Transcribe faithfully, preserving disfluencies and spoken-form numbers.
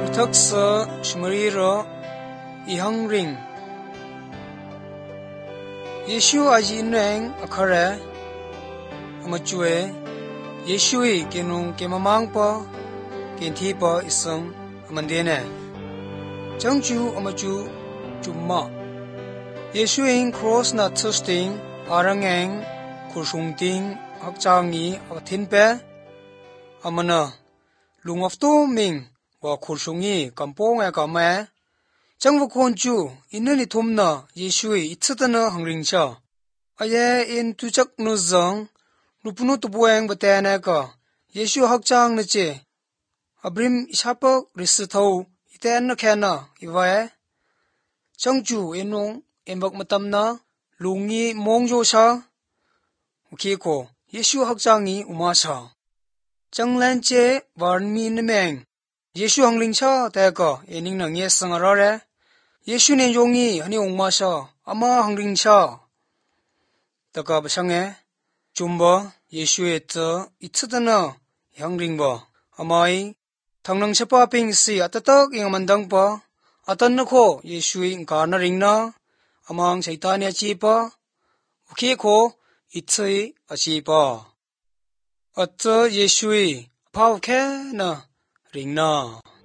턱서 슈머리로 이항링 예수 아지인행 아카레 아마주에 예수의 기능 게마망파 겐티파 있음 아만데네 정주 아마주 줌마 예수의 크로스나 트스팅 아랑행 쿠숑팅 학장이 아틴페 아마나 룽업토밍 와 쿠숑이 깜뽕에 까메 정부콘주 이는이 돔나 예수의 이츠드나 항링차 아예 인 투적 누정 루푸노 투보행 바테네가 예수 학장 느지 아브림 샤뻑 리스토 이테나 캐나 이와에 정주 인농 엠박 마tam나 룽이 몽조샤 우키고 예수 학장이 우마샤 정란제 var미느맹 예수 항링차 대가 에닝낭 예성아라레 예수는 용이 아니 옹마샤 아마 항링차 다가 바상에 좀바 예수의 저 이츠드나 항링바 아마이 당낭샤파 핑시 아따딱 잉만당바 아탄나코 예수의 가나링나 아망 사이타니아 치파 우키코 이츠이 아치파 아따 예수의 파우케나 링나